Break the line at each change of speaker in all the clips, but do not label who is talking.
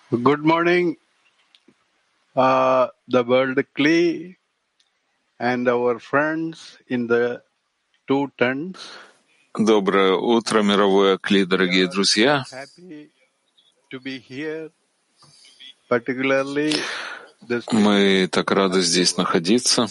Good morning, the world Klee and our friends in the two tents.
Доброе утро, мировое Кли,
We
дорогие
are
друзья.
happy to be here, particularly the
Мы
speakers
так
who
рады
have
здесь
provided.
находиться.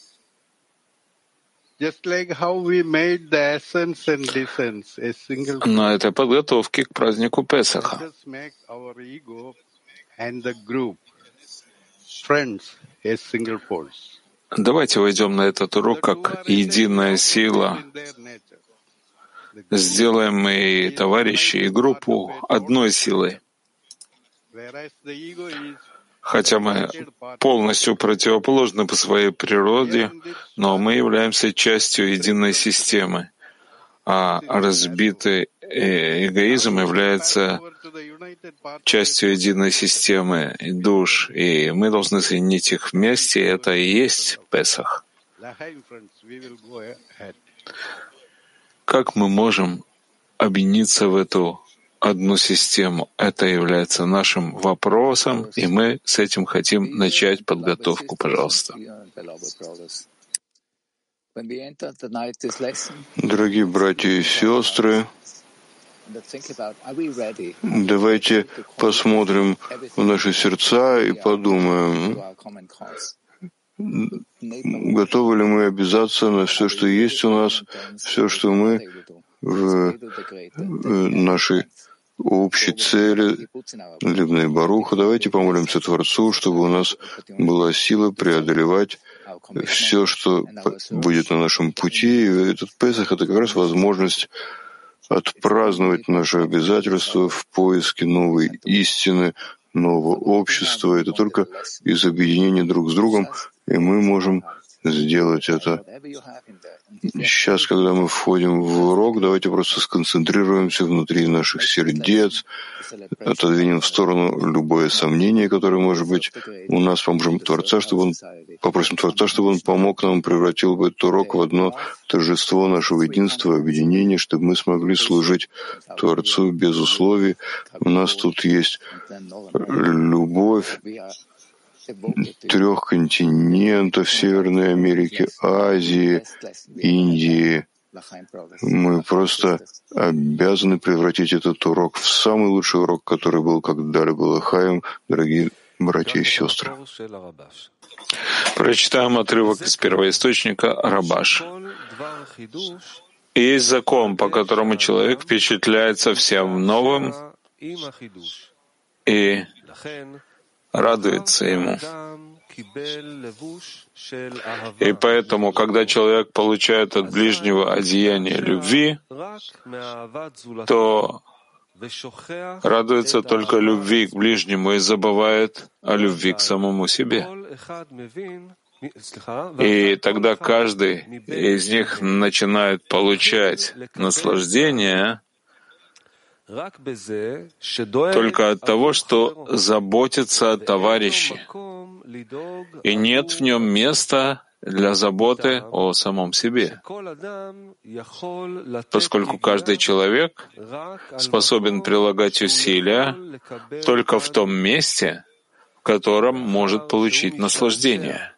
Just like how we made the ascents and descents a single
На
force,
этой подготовке к празднику
let
Песаха.
us make our ego and the group, friends, a single force.
Давайте войдем на этот урок
The two
как
are
единая
opposite
сила.
in their nature. The group
Сделаем и
is the
товарищей, и
united part of
группу
a total
одной
structure,
силой.
whereas the ego is the
Хотя мы
divided part of it.
полностью противоположны по своей
Here
природе,
in this
но мы
one
являемся частью единой
brings us together.
системы, а
This is the value.
разбитый
Now
эгоизм
let us pass
является
over to the united part of a
частью
total
единой
structure,
системы и душ, и мы должны соединить их
that is
вместе, и
our
это и
spiritual
есть
love.
Песах.
L'chaim, friends, we will go ahead.
Как мы можем объединиться в эту одну систему? Это является нашим вопросом, и мы с этим хотим начать подготовку, пожалуйста.
Дорогие братья и сестры, давайте посмотрим в наши сердца и подумаем, готовы ли мы обязаться на все, что есть у нас, все, что мы в нашей общей цели, Либней Баруха. Давайте помолимся Творцу, чтобы у нас была сила преодолевать все, что будет на нашем пути. И этот Песах — это как раз возможность отпраздновать наши обязательства в поиске новой истины, нового общества. Это только из объединения друг с другом, и мы можем сделать это. Сейчас, когда мы входим в урок, давайте просто сконцентрируемся внутри наших сердец, отодвинем в сторону любое сомнение, которое может быть у нас, попросим Творца, чтобы он помог нам, превратил бы этот урок в одно торжество нашего единства, объединения, чтобы мы смогли служить Творцу без условий. У нас тут есть любовь трех континентов: Северной Америки, Азии, Индии. Мы просто обязаны превратить этот урок в самый лучший урок, который был когда-либо Лахаем, дорогие братья и сестры.
Прочитаем отрывок из первоисточника Рабаш. Есть закон, по которому человек впечатляется всем новым и радуется ему. И поэтому, когда человек получает от ближнего одеяние любви, то радуется только любви к ближнему и забывает о любви к самому себе. И тогда каждый из них начинает получать наслаждение только от того, что заботится о товарище, и нет в нем места для заботы о самом себе, поскольку каждый человек способен прилагать усилия только в том месте, в котором может получить наслаждение.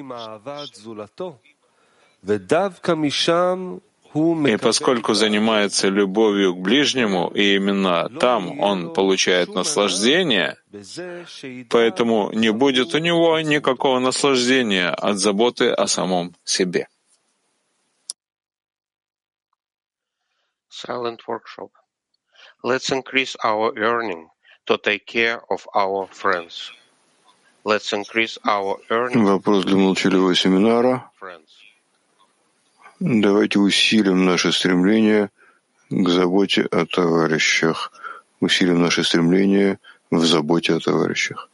И поскольку занимается любовью к ближнему, и именно там он получает наслаждение, поэтому не будет у него никакого наслаждения от заботы о самом себе.
Silent workshop. Let's increase our yearning to take care of our friends. Let's increase our yearning.
Вопрос для молчаливого семинара.
Friends.
Давайте усилим наше стремление к заботе о товарищах. Усилим наше стремление в заботе о товарищах.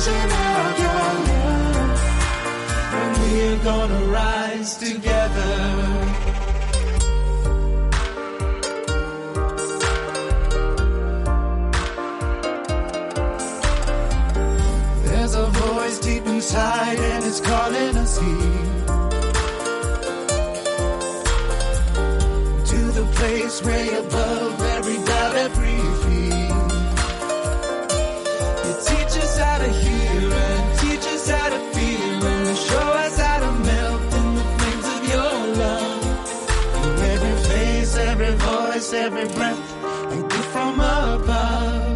vision of your love, and we're gonna rise together. There's a voice deep inside and it's calling us here to the place way above every doubt, every fear. You teach us how to hear and teach us how to feel and show us how to melt in the flames of your love. Every face, every voice, every breath, a gift from above.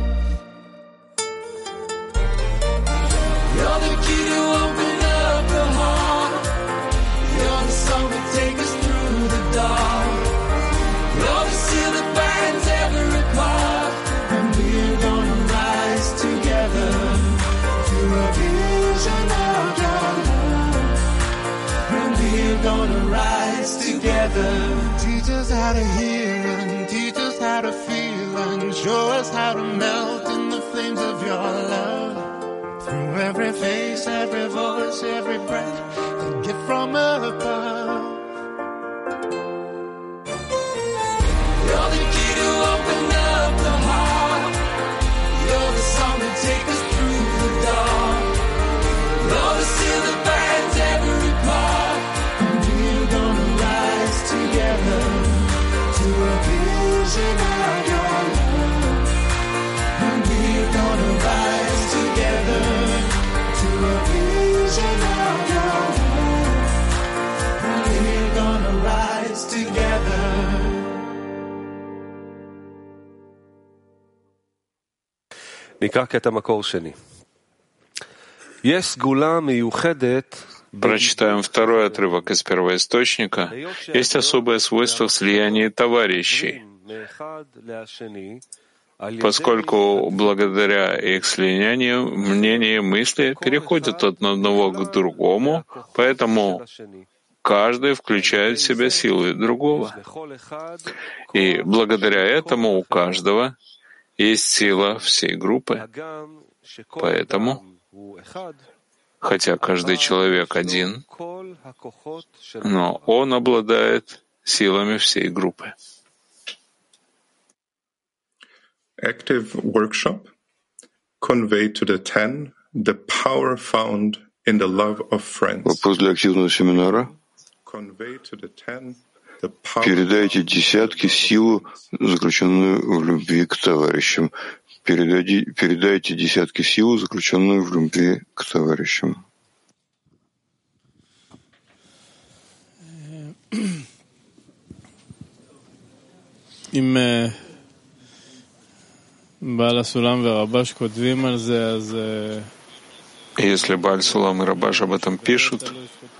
You're the key to open up the heart. You're the song that takes us through the dark. You're the seal that binds every part. And we're gonna rise together to a vision of your love. And we're gonna rise together. Teach us how to hear and teach us how to feel and show us how to melt in the flames of your love. Through every face, every voice, every breath, a gift from above. You're the key to open up the heart. You're the song that takes us through the dark. You're the seal that binds every part. And we're gonna rise together to a vision of your love. And we're gonna rise together to a vision of your love. And we're gonna rise together.
נקרא קטע מקור שני. יש סגולה מיוחדת.
Прочитаем второй отрывок из первоисточника. Есть особое свойство в слиянии товарищей, поскольку благодаря их слиянию мнения и мысли переходят от одного к другому, поэтому каждый включает в себя силы другого. И благодаря этому у каждого есть сила всей группы. Поэтому, хотя каждый человек один, но он обладает силами всей группы.
Active workshop convey to the 10 the power found in the love of friends.
Вопрос для активного семинара.
Convey to the 10 the power.
Передайте десятке силу, заключенную в любви к товарищам. Передайте десятке силу, заключенную в любви к товарищам.
Если Бааль Сулам и Рабаш об этом пишут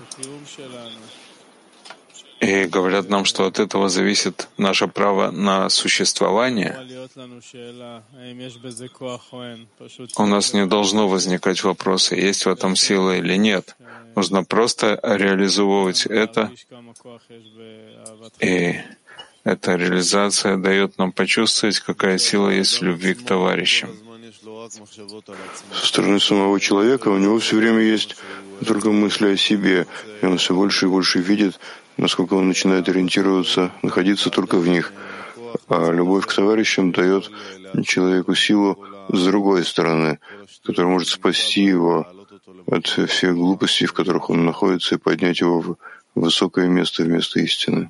и говорят нам, что от этого зависит наше право на существование, у нас не должно возникать вопроса, есть в этом сила или нет. Нужно просто реализовывать это, и эта реализация дает нам почувствовать, какая сила есть в любви к товарищам.
Со стороны самого человека у него все время есть только мысли о себе, и он все больше и больше видит, насколько он начинает ориентироваться, находиться только в них. А любовь к товарищам дает человеку силу с другой стороны, которая может спасти его от всех глупостей, в которых он находится, и поднять его в высокое место, вместо истины.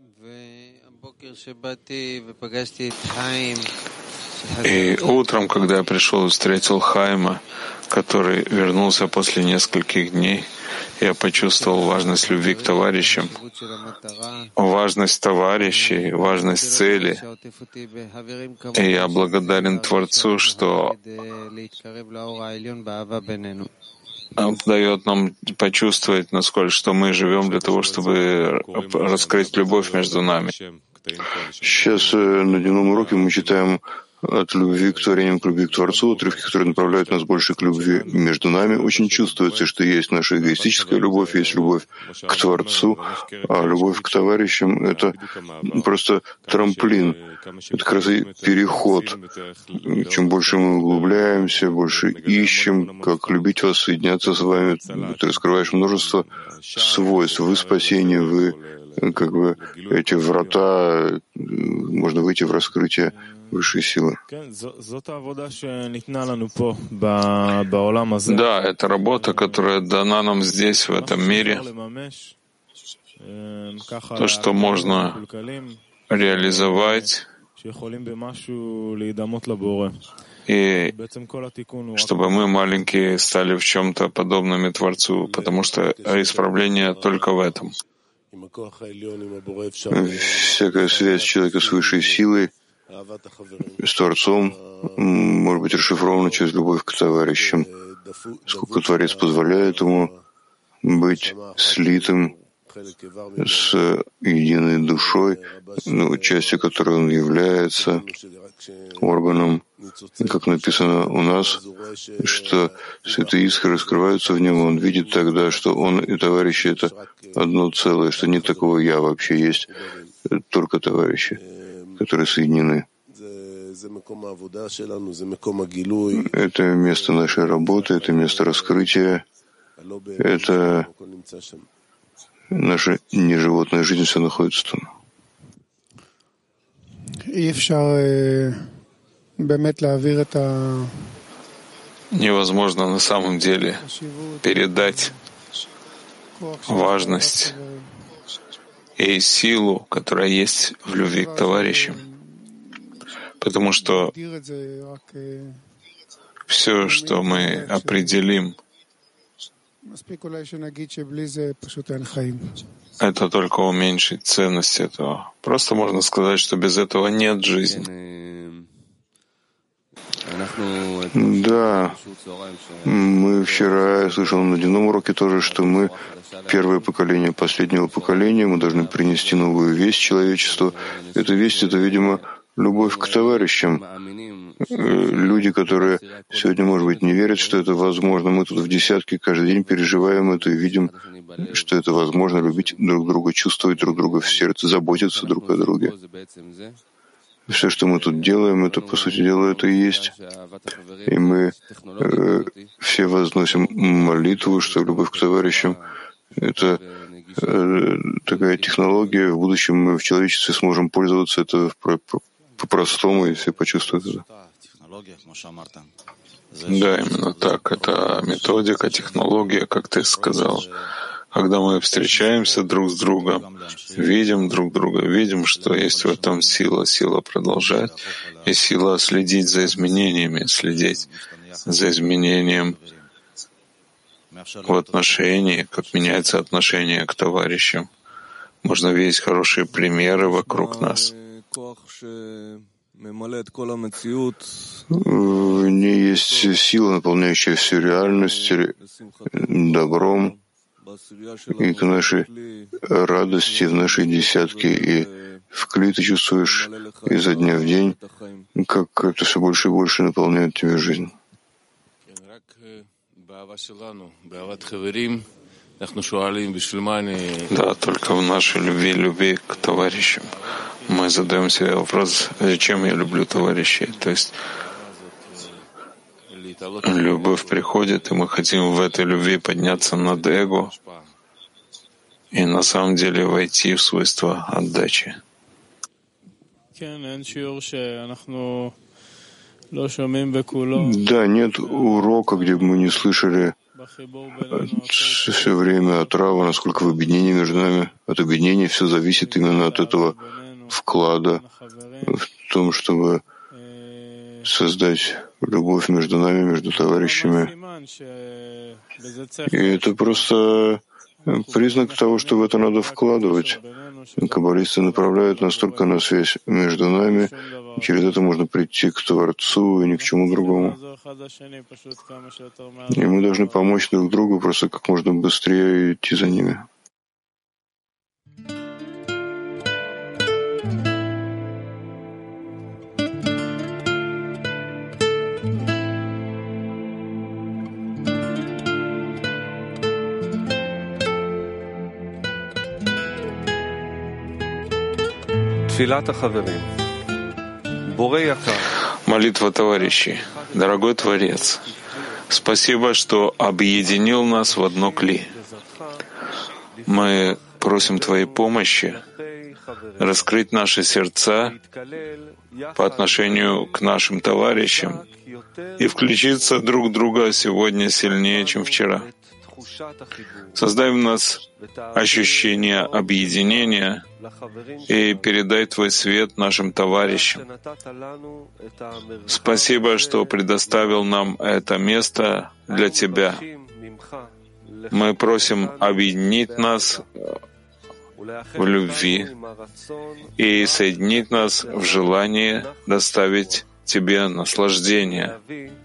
И утром, когда я пришел и встретил Хайма, который вернулся после нескольких дней, я почувствовал важность любви к товарищам, важность товарищей, важность цели. И я благодарен Творцу, что дает нам почувствовать, насколько что мы живем для того, чтобы раскрыть любовь между нами.
Сейчас на дневном уроке мы читаем от любви к творениям, к любви к Творцу, отрывки, которые направляют нас больше к любви между нами, очень чувствуется, что есть наша эгоистическая любовь, есть любовь к Творцу, а любовь к товарищам — это просто трамплин, это как раз и переход. Чем больше мы углубляемся, больше ищем, как любить вас, соединяться с вами, ты раскрываешь множество свойств. Вы спасение, вы как бы эти врата, можно выйти в раскрытие высшей силы.
Да, это работа, которая дана нам здесь, в этом мире. То, что можно реализовать, и чтобы мы, маленькие, стали в чем-то подобными Творцу, потому что исправление только в этом.
Всякая связь человека с высшей силой, с Творцом, может быть расшифрована через любовь к товарищам. Сколько Творец позволяет ему быть слитым с единой душой, частью которой он является, органом, как написано у нас, что святые искры раскрываются в нем, он видит тогда, что он и товарищи — это одно целое, что нет такого «я» вообще, есть только товарищи, которые соединены. Это место нашей работы, это место раскрытия, это наша неживотная жизнь, все находится там.
Невозможно на самом деле передать важность и силу, которая есть в любви к товарищам, потому что все, что мы определим, это только уменьшить ценность этого. Просто можно сказать, что без этого нет жизни.
Да, мы вчера, я слышал на дневном уроке тоже, что мы первое поколение последнего поколения, мы должны принести новую весть человечеству. Эта весть — это, видимо, любовь к товарищам. Люди, которые сегодня, может быть, не верят, что это возможно, мы тут в десятке каждый день переживаем это и видим, что это возможно, любить друг друга, чувствовать друг друга в сердце, заботиться друг о друге. Все, что мы тут делаем, это, по сути дела, это и есть. И мы все возносим молитву, что любовь к товарищам — это такая технология. В будущем мы в человечестве сможем пользоваться это по-простому, и все почувствуют это.
Да, именно так. Это методика, технология, как ты сказал. Когда мы встречаемся друг с другом, видим друг друга, видим, что есть в этом сила, сила продолжать, и сила следить за изменениями, следить за изменением в отношении, как меняется отношение к товарищам. Можно видеть хорошие примеры вокруг нас.
В ней есть сила, наполняющая всю реальность добром, и к нашей радости в нашей десятке, и в кли ты чувствуешь изо дня в день, как это все больше и больше наполняет тебе жизнь.
Да, только в нашей любви к товарищам мы задаем себе вопрос, зачем я люблю товарищей. То есть любовь приходит, и мы хотим в этой любви подняться над эго и на самом деле войти в свойства отдачи.
Да, нет урока, где бы мы не слышали все время от Рава, насколько в объединении между нами, от объединения все зависит именно от этого вклада в том, чтобы создать любовь между нами, между товарищами. И это просто признак того, что в это надо вкладывать. Каббалисты направляют нас только на связь между нами, и через это можно прийти к Творцу и ни к чему другому. И мы должны помочь друг другу просто как можно быстрее идти за ними.
Молитва товарищей. Дорогой Творец, спасибо, что объединил нас в одно кли. Мы просим Твоей помощи раскрыть наши сердца по отношению к нашим товарищам и включиться друг в друга сегодня сильнее, чем вчера. Создай в нас ощущение объединения и передай Твой свет нашим товарищам. Спасибо, что предоставил нам это место для Тебя. Мы просим объединить нас в любви и соединить нас в желании доставить Тебе наслаждение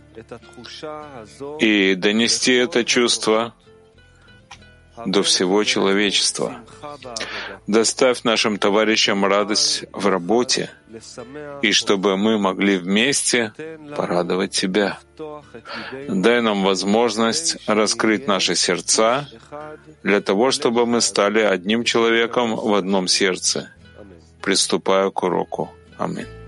и донести это чувство до всего человечества. Доставь нашим товарищам радость в работе, и чтобы мы могли вместе порадовать Тебя. Дай нам возможность раскрыть наши сердца для того, чтобы мы стали одним человеком в одном сердце. Приступаю к уроку. Аминь.